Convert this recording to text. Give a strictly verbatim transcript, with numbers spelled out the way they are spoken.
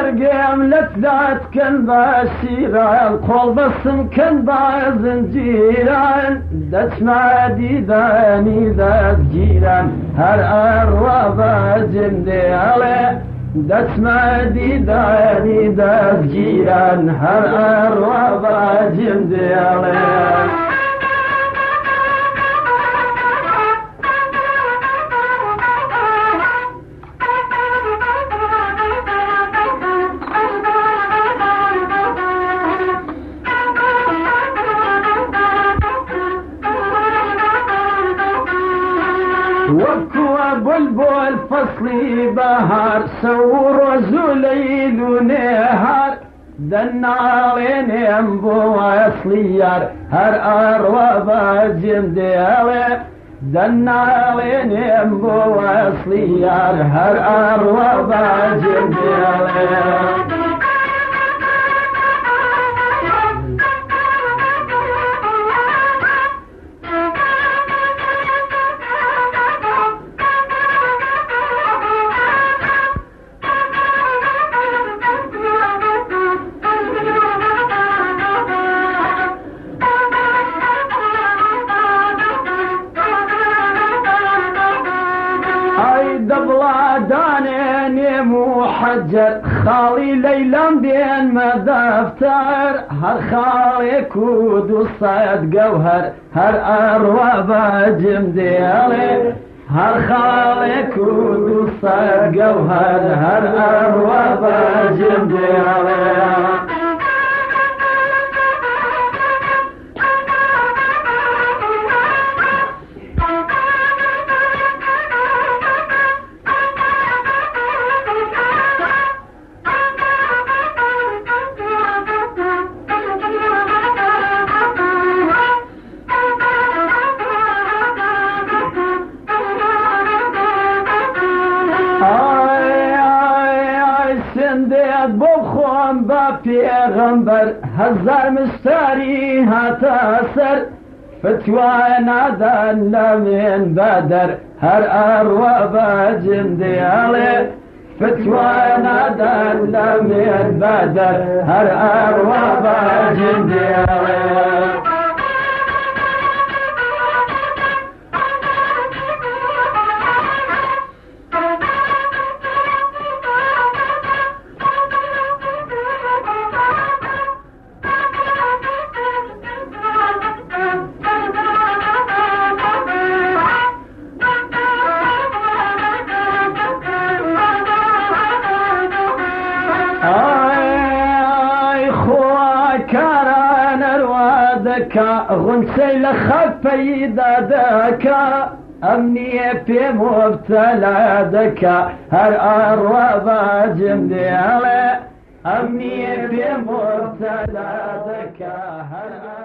مرقم لتذات كن باشيران قول بسم كن بازنجيران دتما ديداني ذات جيران هر أروضا جنديالي دتما ديداني ذات جيران هر أروضا جنديالي وكوا بلبل فصلي بهار سور زليل ونهار دنالين ينبو اصليار هر اروضا جنديالي دنالين ينبو اصليار هر اروضا جنديالي دبلا دانين محجر خالي ليلان بين مدفتر هر خالي كود وصيد جوهر هر أروضا جمديالي هر خالي كود وصيد جوهر هر أروضا جمديالي سندید بخوام با پیغمبر هزار مستاری هاتا سر فتوى نادن لمن بدر هر أروضا جنديالي فتوى نادن لمن بدر هر أروضا جنديالي غنسي لخفي دادكا أمني في مبتلى دكا هر أروضا جنديالي أمني في مبتلى دكا هر